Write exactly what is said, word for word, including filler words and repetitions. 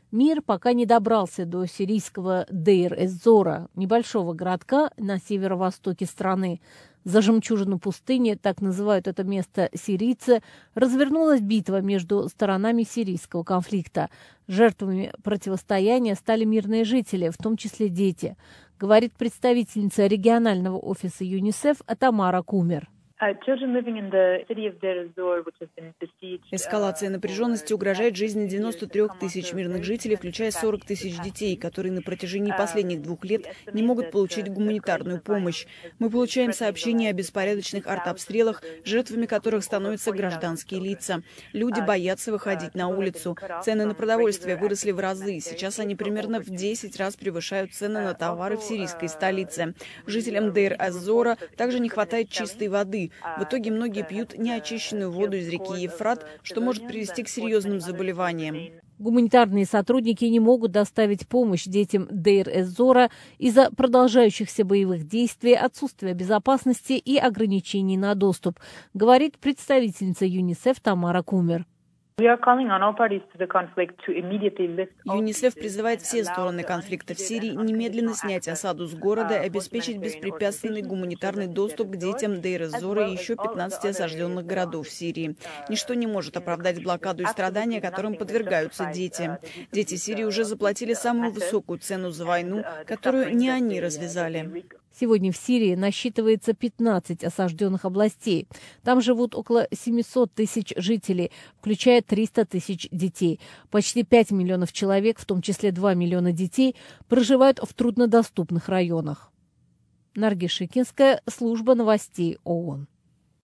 Мир пока не добрался до сирийского Дейр-эз-Зора, небольшого городка на северо-востоке страны. За жемчужину пустыни, так называют это место сирийцы, развернулась битва между сторонами сирийского конфликта. Жертвами противостояния стали мирные жители, в том числе дети, говорит представительница регионального офиса ЮНИСЕФ Тамара Кумер. Эскалация напряженности угрожает жизни девяноста трёх тысяч мирных жителей, включая сорок тысяч детей, которые на протяжении последних двух лет не могут получить гуманитарную помощь. Мы получаем сообщения о беспорядочных артобстрелах, жертвами которых становятся гражданские лица. Люди боятся выходить на улицу. Цены на продовольствие выросли в разы. Сейчас они примерно в десять раз превышают цены на товары в сирийской столице. Жителям Дейр-эз-Зора также не хватает чистой воды. В итоге многие пьют неочищенную воду из реки Ефрат, что может привести к серьезным заболеваниям. Гуманитарные сотрудники не могут доставить помощь детям Дейр-эз-Зора из-за продолжающихся боевых действий, отсутствия безопасности и ограничений на доступ, говорит представительница ЮНИСЕФ Тамара Кумер. ЮНИСЕФ призывает все стороны конфликта в Сирии немедленно снять осаду с города и обеспечить беспрепятственный гуманитарный доступ к детям Дейр-эз-Зора и еще пятнадцати осажденных городов в Сирии. Ничто не может оправдать блокаду и страдания, которым подвергаются дети. Дети Сирии уже заплатили самую высокую цену за войну, которую не они развязали. Сегодня в Сирии насчитывается пятнадцать осажденных областей. Там живут около семисот тысяч жителей, включая триста тысяч детей. Почти пять миллионов человек, в том числе два миллиона детей, проживают в труднодоступных районах. Наргиз Шикинская, служба новостей ООН.